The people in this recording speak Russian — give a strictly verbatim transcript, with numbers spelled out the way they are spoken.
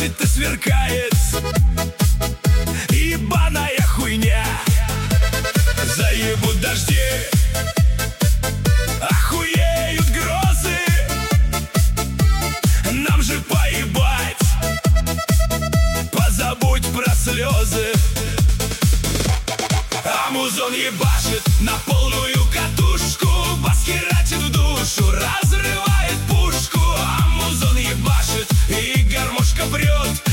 светит и сверкает, ебаная хуйня. Заебут дожди, охуеют грозы, нам же поебать, позабудь про слезы. А музон ебашит на полную катушку, бас херачит в душу, разрывает пушку. А музон ебашит и гармошка прет.